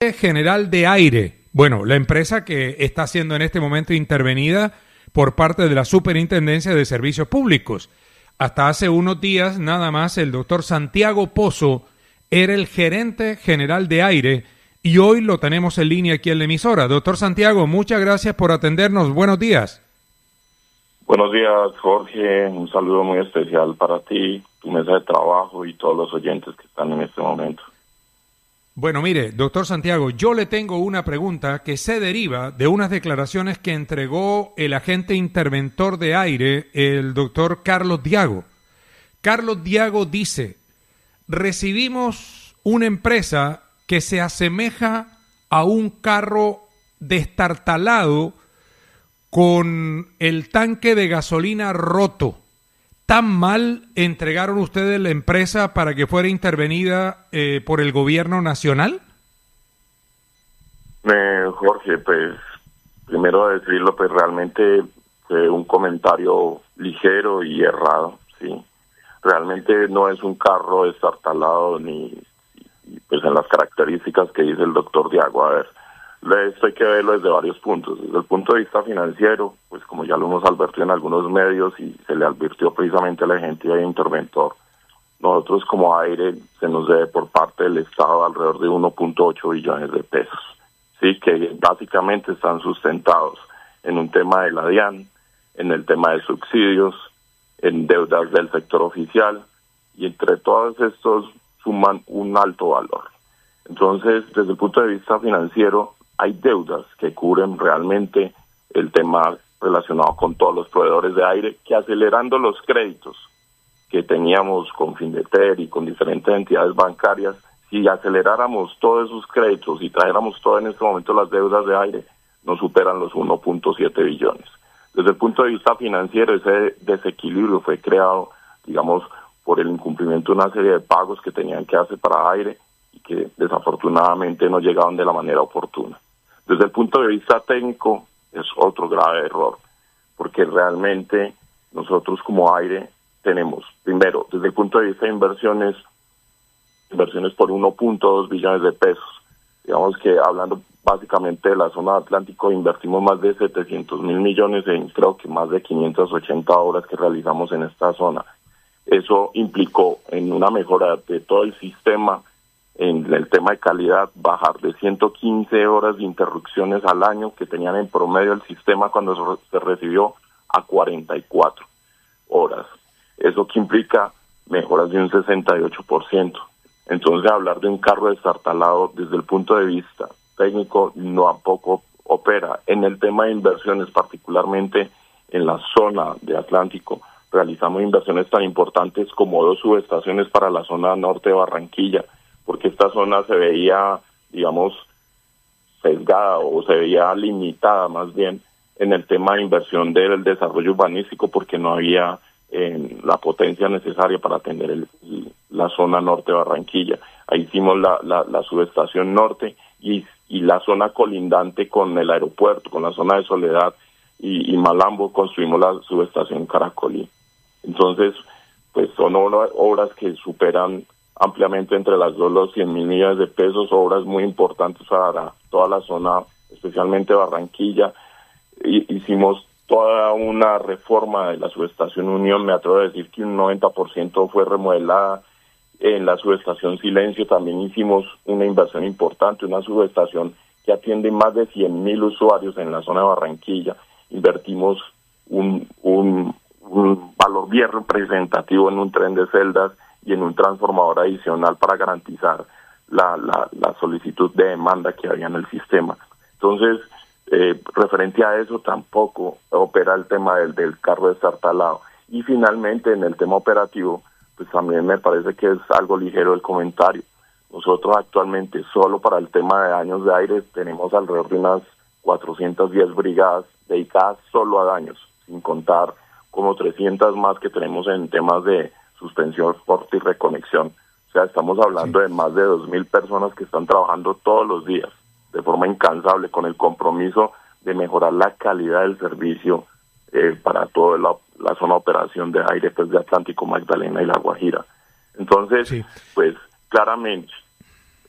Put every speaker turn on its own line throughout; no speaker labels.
General de Aire. Bueno, la empresa que está siendo en este momento intervenida por parte de la Superintendencia de Servicios Públicos. Hasta hace unos días, nada más, el doctor Santiago Pozo era el gerente general de Aire y hoy lo tenemos en línea aquí en la emisora. Doctor Santiago, muchas gracias por atendernos. Buenos días.
Buenos días, Jorge. Un saludo muy especial para ti, tu mesa de trabajo y todos los oyentes que están en este momento.
Bueno, mire, doctor Santiago, yo le tengo una pregunta que se deriva de unas declaraciones que entregó el agente interventor de Aire, el doctor Carlos Diago. Carlos Diago dice: recibimos una empresa que se asemeja a un carro destartalado con el tanque de gasolina roto. ¿Tan mal entregaron ustedes la empresa para que fuera intervenida por el gobierno nacional?
Jorge, pues primero decirlo, pues realmente fue un comentario ligero y errado, sí. Realmente no es un carro destartalado ni pues en las características que dice el doctor Diago. A ver, esto hay que verlo desde varios puntos. Desde el punto de vista financiero, pues como ya lo hemos advertido en algunos medios y se le advirtió precisamente a la gente de interventor, nosotros como Aire se nos debe por parte del Estado alrededor de 1.8 billones de pesos, sí, que básicamente están sustentados en un tema de la DIAN, en el tema de subsidios, en deudas del sector oficial, y entre todos estos suman un alto valor. Entonces, desde el punto de vista financiero, hay deudas que cubren realmente el tema relacionado con todos los proveedores de aire, que acelerando los créditos que teníamos con Findeter y con diferentes entidades bancarias, si aceleráramos todos esos créditos y trajéramos todo en este momento las deudas de aire, no superan los 1.7 billones. Desde el punto de vista financiero, ese desequilibrio fue creado, digamos, por el incumplimiento de una serie de pagos que tenían que hacer para aire y que desafortunadamente no llegaban de la manera oportuna. Desde el punto de vista técnico es otro grave error, porque realmente nosotros como Aire tenemos, primero, desde el punto de vista de inversiones por 1.2 billones de pesos. Digamos que hablando básicamente de la zona Atlántico, invertimos más de 700 mil millones en creo que más de 580 obras que realizamos en esta zona. Eso implicó en una mejora de todo el sistema, en el tema de calidad, bajar de 115 horas de interrupciones al año que tenían en promedio el sistema cuando se recibió a 44 horas. Eso que implica mejoras de un 68%. Entonces, hablar de un carro destartalado desde el punto de vista técnico no tampoco opera. En el tema de inversiones, particularmente en la zona de Atlántico, realizamos inversiones tan importantes como 2 subestaciones para la zona norte de Barranquilla, porque esta zona se veía, digamos, sesgada o se veía limitada más bien en el tema de inversión del desarrollo urbanístico, porque no había la potencia necesaria para atender la zona norte de Barranquilla. Ahí hicimos la subestación norte y la zona colindante con el aeropuerto, con la zona de Soledad y Malambo, construimos la subestación Caracolí. Entonces, pues son obras que superan ampliamente entre las dos los 100 mil millones de pesos, obras muy importantes para toda la zona, especialmente Barranquilla. Hicimos toda una reforma de la subestación Unión, me atrevo a decir que un 90% fue remodelada. En la subestación Silencio también hicimos una inversión importante, una subestación que atiende más de 100 mil usuarios en la zona de Barranquilla. Invertimos un valor bien representativo en un tren de celdas y en un transformador adicional para garantizar la solicitud de demanda que había en el sistema. Entonces, referente a eso, tampoco opera el tema del carro destartalado. Y finalmente, en el tema operativo, pues también me parece que es algo ligero el comentario. Nosotros actualmente, solo para el tema de daños de aire, tenemos alrededor de unas 410 brigadas dedicadas solo a daños, sin contar como 300 más que tenemos en temas de suspensión, corte y reconexión. O sea, estamos hablando de más de 2.000 personas que están trabajando todos los días de forma incansable con el compromiso de mejorar la calidad del servicio para toda la zona de operación de aire, pues, de Atlántico, Magdalena y La Guajira. Entonces, pues claramente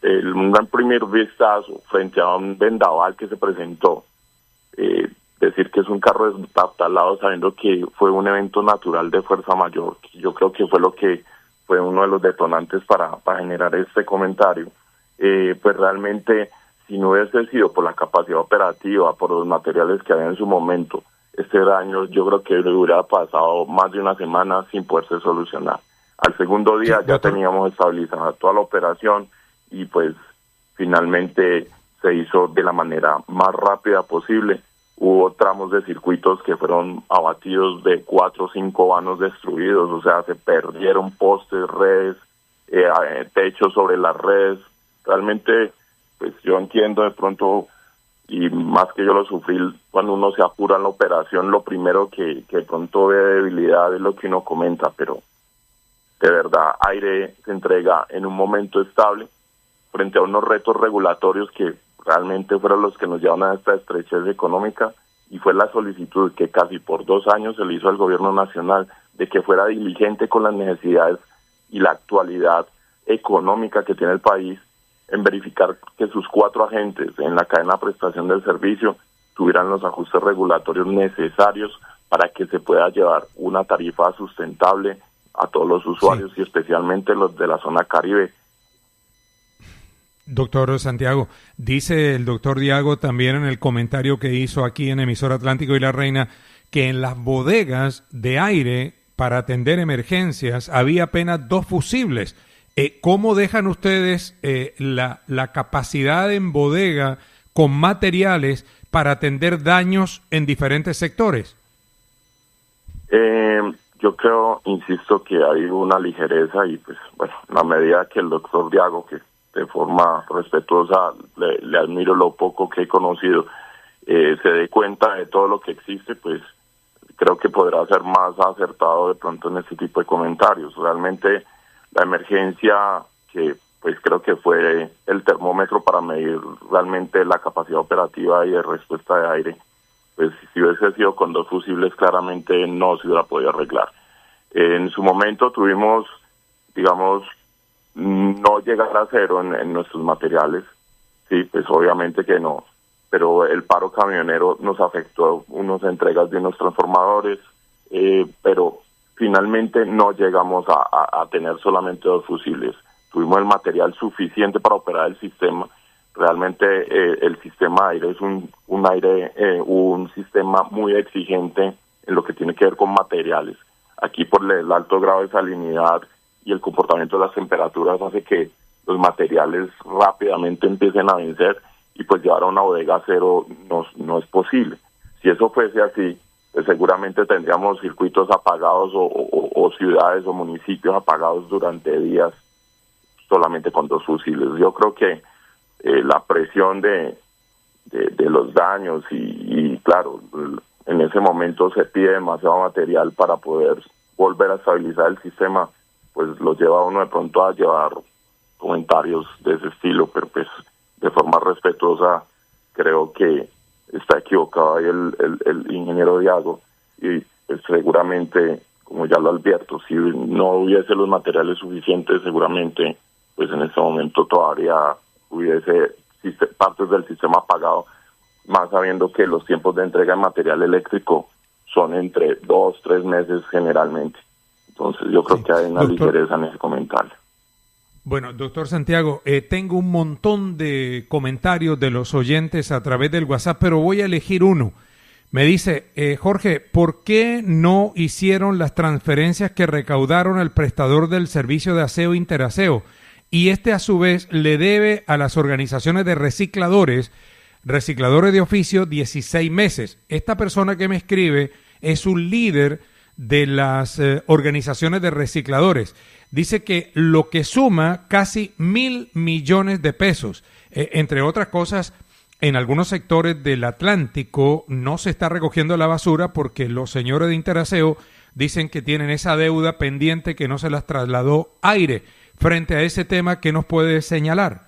un primer vistazo frente a un vendaval que se presentó, decir que es un carro destartalado sabiendo que fue un evento natural de fuerza mayor, que yo creo que fue lo que fue uno de los detonantes para generar este comentario, pues realmente si no hubiese sido por la capacidad operativa, por los materiales que había en su momento, este daño yo creo que hubiera pasado más de una semana sin poderse solucionar. Al segundo día ya teníamos estabilizada toda la operación y pues finalmente se hizo de la manera más rápida posible. Hubo tramos de circuitos que fueron abatidos, de 4 o 5 vanos destruidos, o sea, se perdieron postes, redes, techos sobre las redes. Realmente, pues yo entiendo de pronto, y más que yo lo sufrí, cuando uno se apura en la operación, lo primero que de pronto ve debilidad es lo que uno comenta, pero de verdad, Aire se entrega en un momento estable frente a unos retos regulatorios que realmente fueron los que nos llevaron a esta estrechez económica, y fue la solicitud que casi por 2 años se le hizo al gobierno nacional de que fuera diligente con las necesidades y la actualidad económica que tiene el país, en verificar que sus 4 agentes en la cadena de prestación del servicio tuvieran los ajustes regulatorios necesarios para que se pueda llevar una tarifa sustentable a todos los usuarios, sí, y especialmente los de la zona Caribe.
Doctor Santiago, dice el doctor Diago también en el comentario que hizo aquí en Emisora Atlántico y La Reina que en las bodegas de Aire para atender emergencias había apenas 2 fusibles. ¿Cómo dejan ustedes la capacidad en bodega con materiales para atender daños en diferentes sectores?
Yo creo, insisto, que hay una ligereza y pues bueno, en la medida que el doctor Diago, que de forma respetuosa le admiro lo poco que he conocido, se dé cuenta de todo lo que existe, pues creo que podrá ser más acertado de pronto en este tipo de comentarios. Realmente la emergencia, que pues creo que fue el termómetro para medir realmente la capacidad operativa y de respuesta de Aire, pues si hubiese sido con 2 fusibles claramente no se hubiera podido arreglar. En su momento tuvimos, digamos, no llegar a cero en nuestros materiales, sí, pues obviamente que no, pero el paro camionero nos afectó unas entregas de unos transformadores, pero finalmente no llegamos a tener solamente 2 fusibles. Tuvimos el material suficiente para operar el sistema. Realmente el sistema de Aire es un sistema muy exigente en lo que tiene que ver con materiales. Aquí por el alto grado de salinidad y el comportamiento de las temperaturas hace que los materiales rápidamente empiecen a vencer, y pues llevar a una bodega a cero no es posible. Si eso fuese así, pues seguramente tendríamos circuitos apagados o ciudades o municipios apagados durante días solamente con 2 fusibles. Yo creo que la presión de los daños y claro, en ese momento se pide demasiado material para poder volver a estabilizar el sistema, pues lo lleva a uno de pronto a llevar comentarios de ese estilo, pero pues de forma respetuosa creo que está equivocado ahí el ingeniero Diago, y pues, seguramente, como ya lo advierto, si no hubiese los materiales suficientes, seguramente pues en este momento todavía hubiese partes del sistema apagado, más sabiendo que los tiempos de entrega de material eléctrico son entre 2-3 meses generalmente. Entonces yo creo que hay una ligereza en ese comentario.
Bueno, doctor Santiago, tengo un montón de comentarios de los oyentes a través del WhatsApp, pero voy a elegir uno. Me dice, Jorge, ¿por qué no hicieron las transferencias que recaudaron el prestador del servicio de aseo Interaseo? Y a su vez le debe a las organizaciones de recicladores de oficio 16 meses. Esta persona que me escribe es un líder de las organizaciones de recicladores. Dice que lo que suma casi 1.000 millones de pesos. Entre otras cosas, en algunos sectores del Atlántico no se está recogiendo la basura porque los señores de Interaseo dicen que tienen esa deuda pendiente que no se las trasladó Aire. Frente a ese tema, ¿qué nos puede señalar?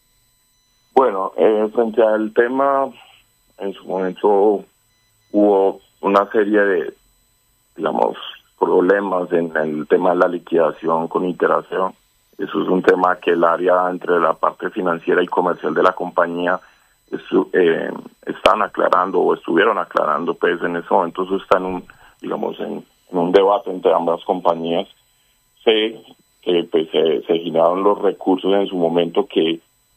Bueno, frente al tema, en su momento hubo una serie de, digamos, problemas en el tema de la liquidación con Interaseo. Eso es un tema que el área entre la parte financiera y comercial de la compañía están aclarando o estuvieron aclarando, pues en ese momento eso está en un debate entre ambas compañías. Sé que pues, se generaron los recursos en su momento que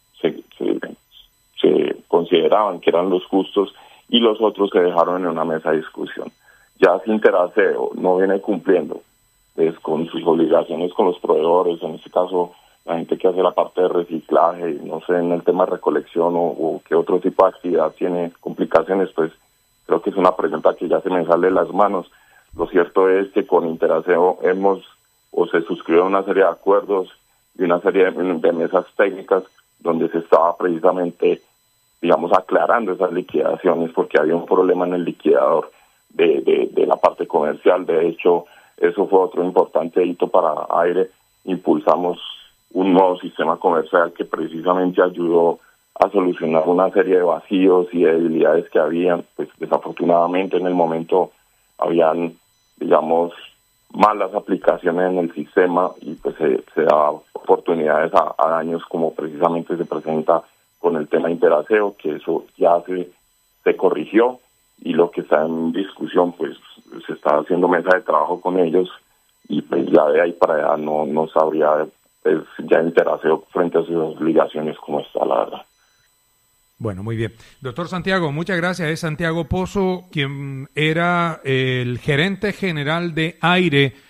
se consideraban que eran los justos y los otros se dejaron en una mesa de discusión. Ya si Interaseo no viene cumpliendo pues, con sus obligaciones con los proveedores, en este caso la gente que hace la parte de reciclaje, no sé, en el tema de recolección o qué otro tipo de actividad tiene complicaciones, pues creo que es una pregunta que ya se me sale de las manos. Lo cierto es que con Interaseo se suscribió una serie de acuerdos y una serie de mesas técnicas donde se estaba precisamente, digamos, aclarando esas liquidaciones porque había un problema en el liquidador de la parte comercial. De hecho, eso fue otro importante hito para Aire. Impulsamos un nuevo sistema comercial que precisamente ayudó a solucionar una serie de vacíos y debilidades que habían. Pues desafortunadamente en el momento habían, digamos, malas aplicaciones en el sistema y pues se da oportunidades a daños como precisamente se presenta con el tema Interaseo, que eso ya se corrigió y lo que está en discusión pues se está haciendo mesa de trabajo con ellos y pues ya de ahí para allá no sabría pues, ya Interaseo frente a sus obligaciones como está, la verdad.
Bueno, muy bien. Doctor Santiago, muchas gracias. Es Santiago Pozo, quien era el gerente general de Aire